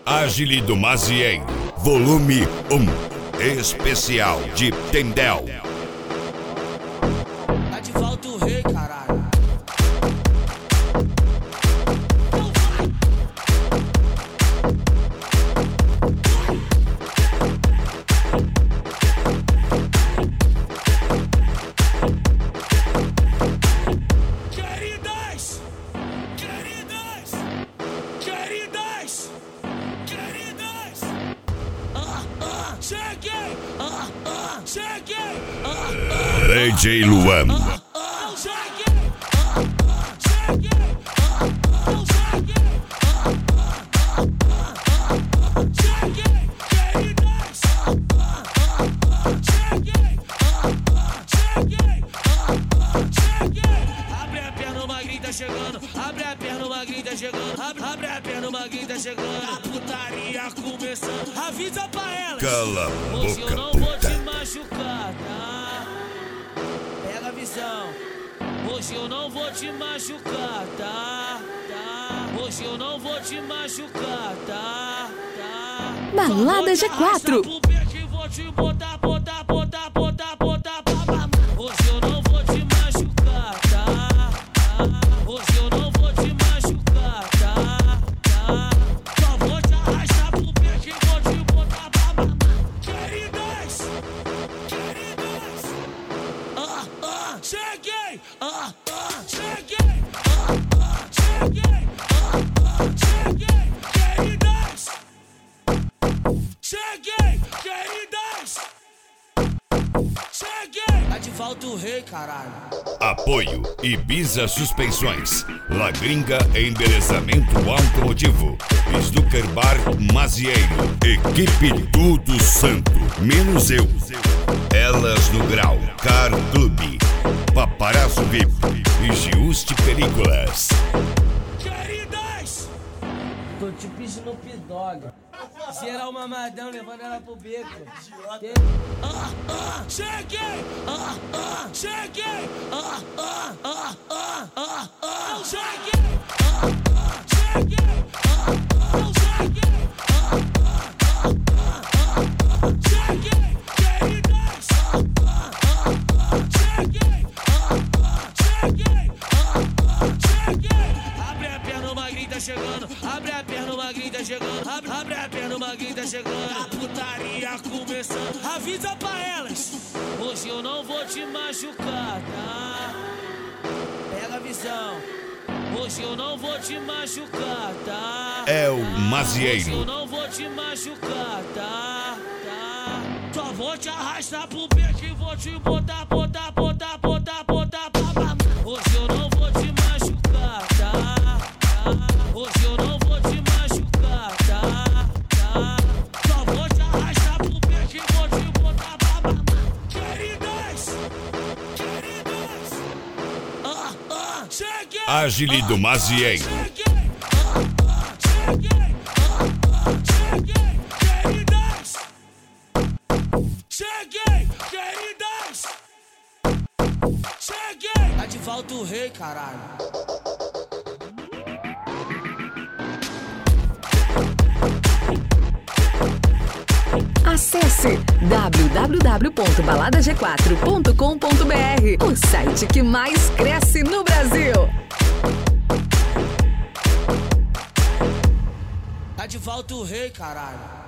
Agile do Mazieiro, volume 1, especial de Tendel. Tá de volta o rei, caralho. DJ Luan. Abre a perna, o magrinho tá chegando. Abre a perna, o magrinho tá chegando. Abre a perna, o magrinho tá chegando. A putaria começando. Avisa pra elas. Cala a Hoje eu boca, não vou puta. te machucar, tá? Pega a visão. Hoje eu não vou te machucar, tá? Hoje eu não vou te machucar, tá? Balada G4. Vou te botar. Hoje eu não vou te machucar, tá? Hoje eu não vou te machucar, tá? Só vou te arrastar pro peixe e vou te botar pra mamar. Queridas, cheguei, cheguei, queridas, cheguei, tá de volta o rei, caralho. Apoio Ibiza Suspensões, La Gringa Embelezamento Automotivo, Snooker Bar Mazieiro, Equipe Tudo Santo, menos eu. Elas no Grau, Car Clube, Paparazzo VIP e Giusti Películas. Queridas, tô te pedindo um P-Dog. Geral mamadão, levando ela pro beco. Cheguei! Cheguei! Eu cheguei! Abre a perna, o magrinho tá chegando. Abre a perna, o magrinho tá chegando. Abre a perna, o magrinho tá chegando. A putaria começando. Avisa pra elas. Hoje eu não vou te machucar, tá? Pega a visão. Hoje eu não vou te machucar, tá? É o Hoje eu Mazieiro. não vou te machucar, tá? Só vou te arrastar pro peixe e vou te botar pra mamar. Hoje eu não vou te machucar, tá? Hoje eu não vou te machucar, tá? Só vou te arrastar pro peixe e vou te botar pra mamar. Queridas, cheguei! Agile do Mazieiro. Cheguei, queridas! Cheguei! Tá de volta o rei, caralho. Acesse www.baladag4.com.br, o site que mais cresce no Brasil. Tá de volta o rei, caralho.